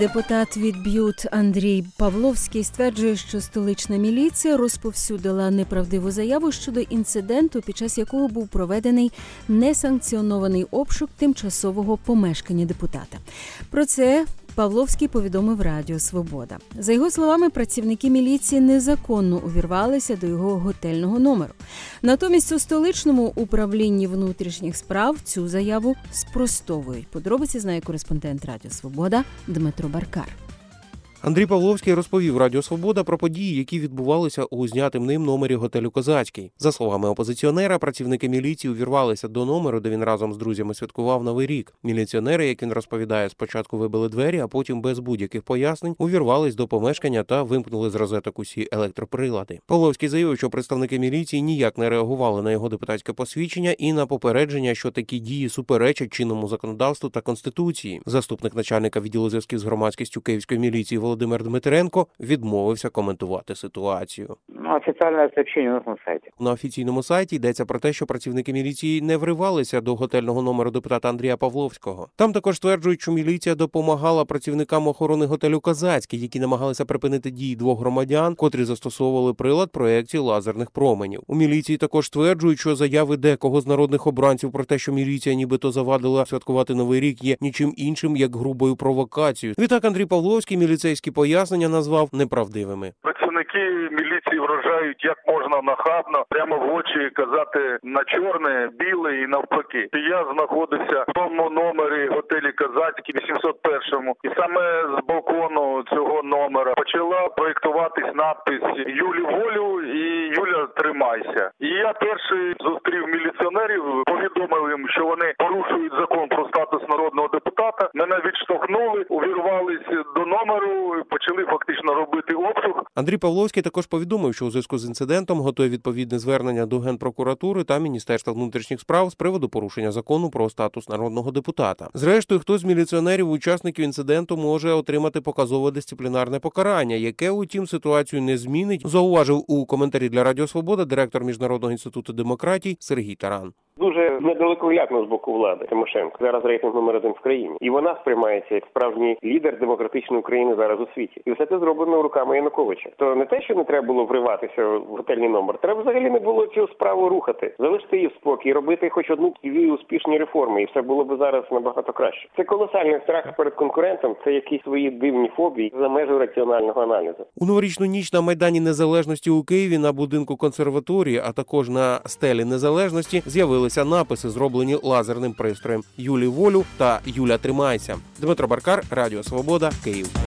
Депутат від БЮТ Андрій Павловський стверджує, що столична міліція розповсюдила неправдиву заяву щодо інциденту, під час якого був проведений несанкціонований обшук тимчасового помешкання депутата. Про це Павловський повідомив Радіо Свобода. За його словами, працівники міліції незаконно увірвалися до його готельного номеру. Натомість у столичному управлінні внутрішніх справ цю заяву спростовують. Подробиці знає кореспондент Радіо Свобода Дмитро Баркар. Андрій Павловський розповів Радіо Свобода про події, які відбувалися у знятим ним номері готелю «Козацький». За словами опозиціонера, працівники міліції увірвалися до номеру, де він разом з друзями святкував Новий рік. Міліціонери, як він розповідає, спочатку вибили двері, а потім без будь-яких пояснень увірвались до помешкання та вимкнули з розеток усі електроприлади. Павловський заявив, що представники міліції ніяк не реагували на його депутатське посвідчення і на попередження, що такі дії суперечать чинному законодавству та Конституції. Заступник начальника відділу зв'язків з громадськістю Київської міліції Володимир Дмитренко відмовився коментувати ситуацію. Офіційне сообщення у нас на сайті. На офіційному сайті йдеться про те, що працівники міліції не вривалися до готельного номеру депутата Андрія Павловського. Там також стверджують, що міліція допомагала працівникам охорони готелю «Козацький», які намагалися припинити дії двох громадян, котрі застосовували прилад проекції лазерних променів. У міліції також стверджують, що заяви декого з народних обранців про те, що міліція нібито завадила святкувати Новий рік, є нічим іншим, як грубою провокацією. Відтак Андрій Павловський міліцейські пояснення назвав неправдивими. Працівники міліції вражають, як можна нахабно, прямо в очі казати на чорне, біле і навпаки. Я знаходився в тому номері готелі «Козацький» 801-му, і саме з балкону цього номера почала проєктуватись надпис «Юлі волю» і «Юля тримайся». І я перший зустрів міліціонерів, повідомив їм, що вони порушують закон про статус народного депутата. Мене відштовхнули, увірвались до номеру, почали фактично робити обшук. Андрій Павловський також повідомив, що у зв'язку з інцидентом готує відповідне звернення до Генпрокуратури та Міністерства внутрішніх справ з приводу порушення закону про статус народного депутата. Зрештою, хтось з міліціонерів-учасників інциденту може отримати показове дисциплінарне покарання, яке, утім, ситуацію не змінить, зауважив у коментарі для Радіо Свобода директор Міжнародного інституту демократій Сергій Таран. Дуже недалекоглядно з боку влади Тимошенко. Зараз рейтинг номер 1 в країні. І вона сприймається як справжній лідер демократичної України зараз у світі. І все це зроблено руками Януковича. То не те, що не треба було вриватися в готельний номер, треба взагалі не було цю справу рухати. Залишити її в спокій, робити хоч одну-дві успішні реформи, і все було б зараз набагато краще. Це колосальний страх перед конкурентом, це якісь свої дивні фобії за межою раціонального аналізу. У новорічну ніч на Майдані Незалежності у Києві на будинку консерваторії, а також на стелі Незалежності з'явилися написи, зроблені лазерним пристроєм «Юлі волю» та «Юля тримайся». Дмитро Баркар, Радіо Свобода, Київ.